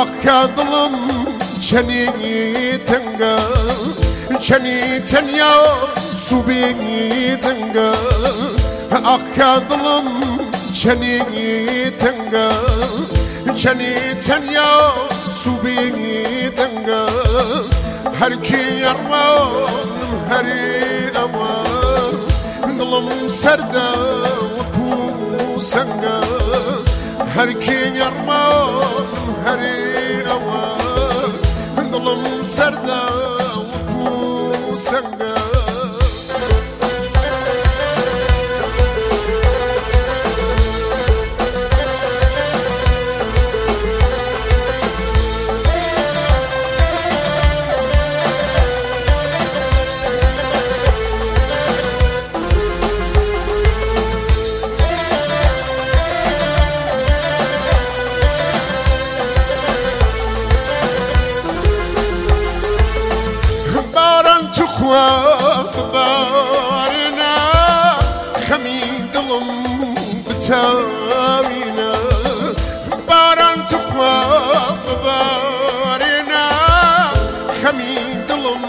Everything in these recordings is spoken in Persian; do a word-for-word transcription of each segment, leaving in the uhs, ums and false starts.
akka dilim çeni tenga çeni tenya subi tenga akka dilim çeni tenga çeni tenya subi tenga her ki yarvan her aman dilim serda ku sanga her ki yarvan her aman dilim serda ku sanga بارنا خمين دلم بتاوينا باران تخوى بارنا خمين دلم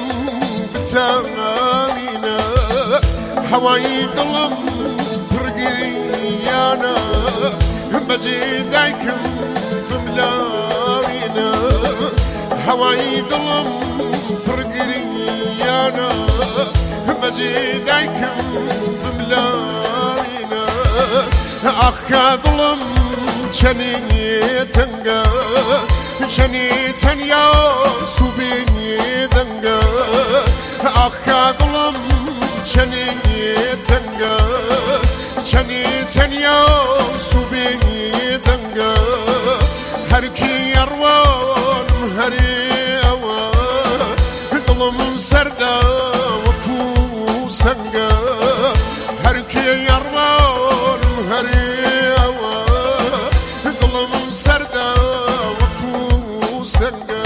بتاوينا هواي دلم برقريانا بجي دايكم بملاوينا هواي دلم برقريانا بجي دايكم بملاوينا أخا ظلم چني تنگا چني تنيا سوبي دنگا أخا ظلم چني تنگا چني تنيا سوبي دنگا هر كي يروان هر اوان ظلم سردا وكو سنگا هر كي يروان هر اوان ظلم سردا وكو سنگا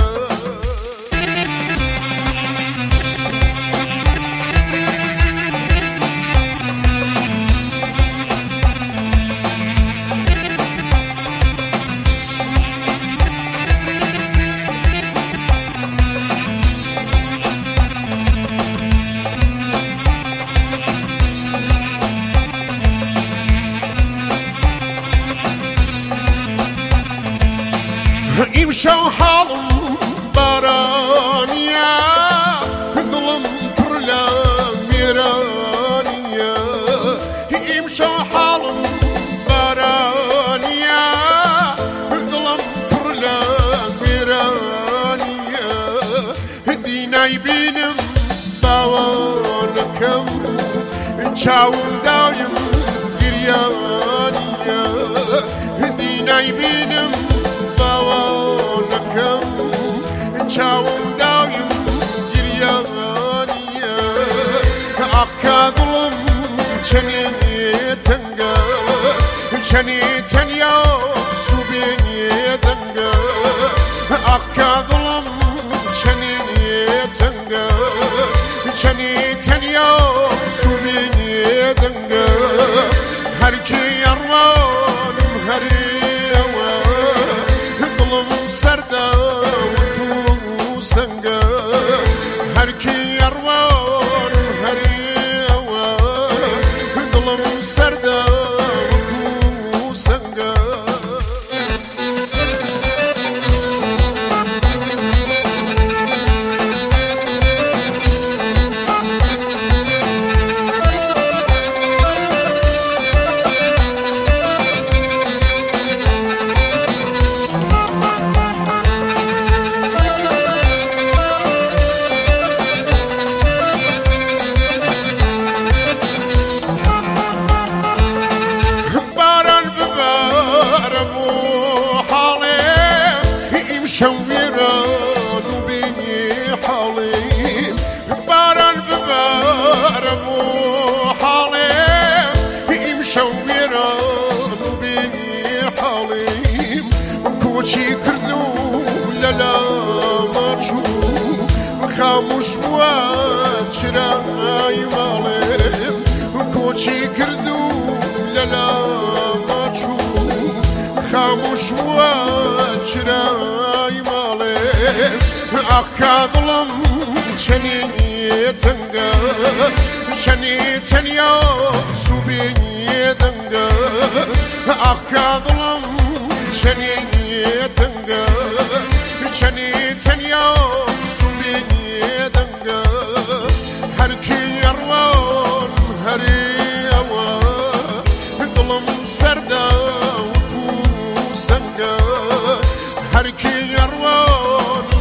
يمشوا حالهم بارانيا ظلم كرلا ميرانيا يمشوا حالهم بارانيا ظلم كرلا ميرانيا دينا يبينم باوانكم نشاون دايم قريانيا دينا يبينم باوانكم نشاوم دايم جريانيا أكا ظلم چني تنگا چني تنيا سوبي دنگا أكا ظلم چني تنگا چني تنيا سوبي دنگا هر كي يروان هر سردا وكو سنگا هر كي يروان هر اوان ظلم سردا وكو سنگا شويران وبيني حالي باران ببارم وحالي مشويران وبيني حالي وكوشي كردو للا ما تشوف خاموش بوات شراي مالي وكوشي كردو للا ما تشوف خاموش وجراي مالي أخا ظلم شني تنقى شني تنيا سوبي دنقى أخا ظلم شني تنقى شني تنيا سوبي دنقى هركي يروان هري أوان ظلم سردا هركي يروان